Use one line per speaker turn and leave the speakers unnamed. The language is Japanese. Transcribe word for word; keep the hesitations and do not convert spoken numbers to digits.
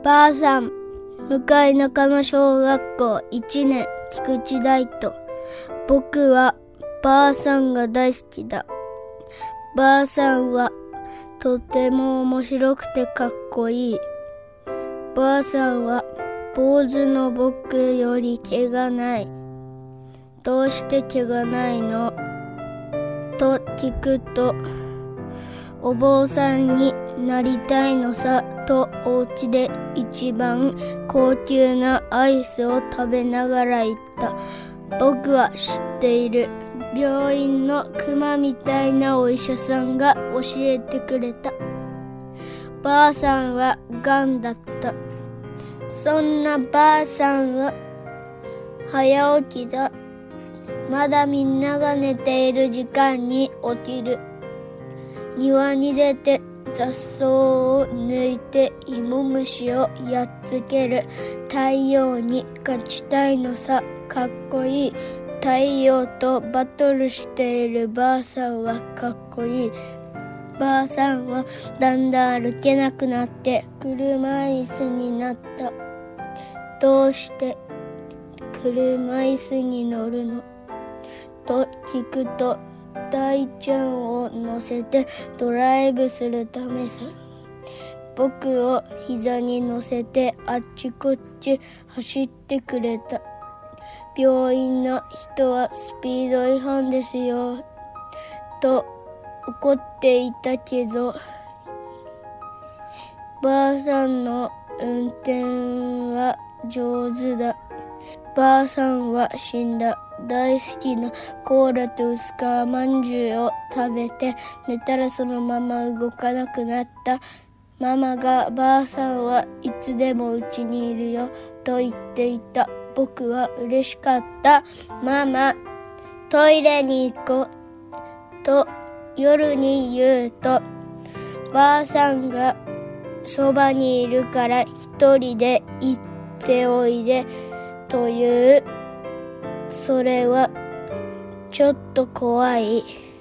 ばあさん、向い中野小学校いちねん、菊池大斗。僕はばあさんが大好きだ。ばあさんはとても面白くてかっこいい。ばあさんは坊主の僕より毛がない。どうして毛がないのと聞くと、お坊さんになりたいのさとお家で一番高級なアイスを食べながら言った。僕は知っている。病院のクマみたいなお医者さんが教えてくれた。ばあさんはがんだった。そんなばあさんは早起きだ。まだみんなが寝ている時間に起きる。庭に出て雑草を抜いて芋虫をやっつける。太陽に勝ちたいのさ、かっこいい。太陽とバトルしているばあさんはかっこいい。ばあさんはだんだん歩けなくなって車椅子になった。どうして車椅子に乗るのと聞くと、大ちゃんを乗せてドライブするためさ。僕を膝に乗せてあっちこっち走ってくれた。病院の人はスピード違反ですよと怒っていたけど、ばあさんの運転は上手だ。ばあさんは死んだ。大好きなコーラと薄皮まんじゅうを食べて寝たらそのまま動かなくなった。ママがばあさんはいつでもうちにいるよと言っていた。僕は嬉しかった。ママ、トイレに行こうと夜に言うと、ばあさんがそばにいるから一人で行っておいでという。それはちょっと怖い。